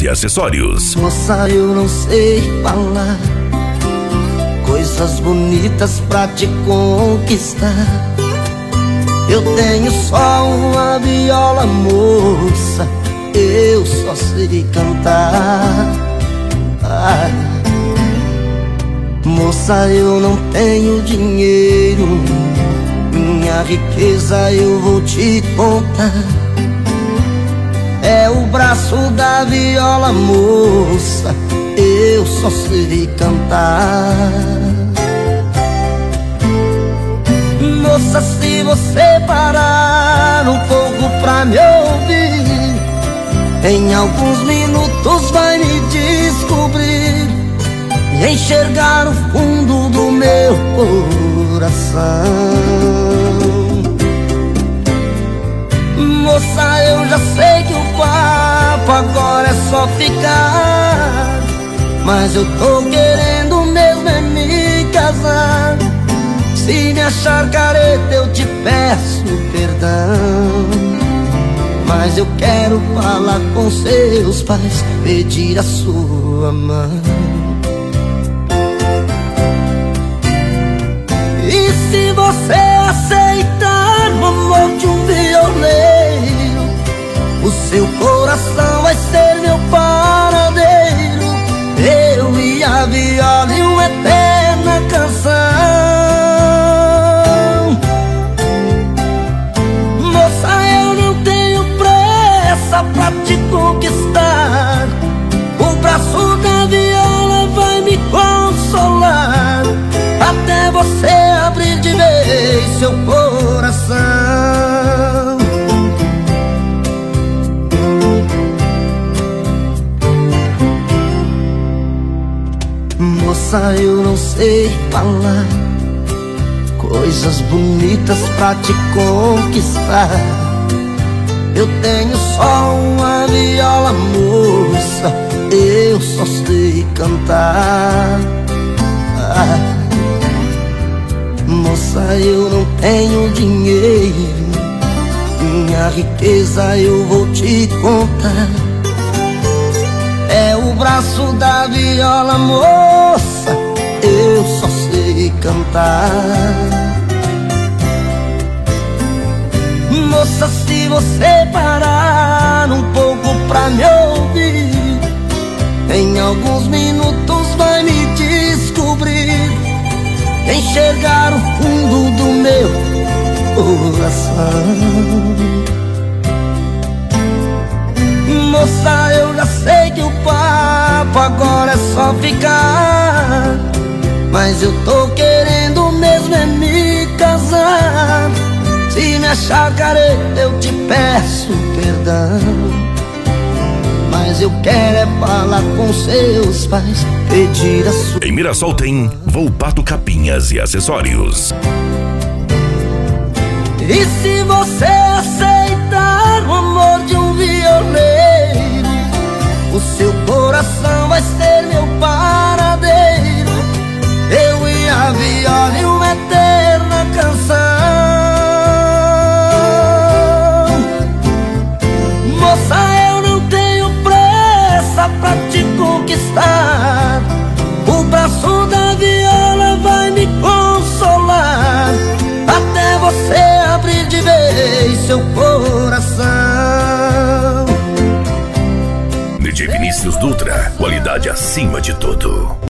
e acessórios. Moça, eu não sei falar coisas bonitas pra te conquistar. Eu tenho só uma viola, moça, eu só sei cantar. Moça, eu não tenho dinheiro, minha riqueza eu vou te contar. É o braço da viola, moça, eu só sei cantar. Moça, se você parar um pouco pra me ouvir, em alguns minutos vai me descobrir e enxergar o fundo do meu coração. Moça, eu já sei que o papo agora é só ficar, mas eu tô querendo mesmo é me casar. Se me achar careta eu te peço perdão, mas eu quero falar com seus pais, pedir a sua mão. E se você aceitar o amor de um violeiro, o seu coração vai ser meu paradeiro, eu e a viola e uma eterna canção. Moça, eu não tenho pressa pra te conquistar, o braço da viola vai me consolar, até você abrir de vez seu coração. Moça, eu não sei falar coisas bonitas pra te conquistar. Eu tenho só uma viola, moça, eu só sei cantar. Moça, eu não tenho dinheiro, minha riqueza eu vou te contar. É o braço da viola, moça, eu só sei cantar. Moça, se você parar um pouco pra me ouvir, em alguns minutos vai me descobrir, enxergar o fundo do meu coração. Moça, eu já sei que o papo agora é só ficar, mas eu tô querendo mesmo é me casar. Se me achar careta eu te peço perdão, mas eu quero é falar com seus pais, pedir a sua... Em Mirassol tem Volpato Capinhas e Acessórios. E se você aceitar o amor de um violeiro, o seu coração vai ser meu paradeiro, eu e a viola e uma eterna canção. Moça, eu não tenho pressa pra te conquistar, o braço da viola vai me consolar, até você abrir de vez seu coração. DJ Vinícius Dutra, qualidade acima de tudo.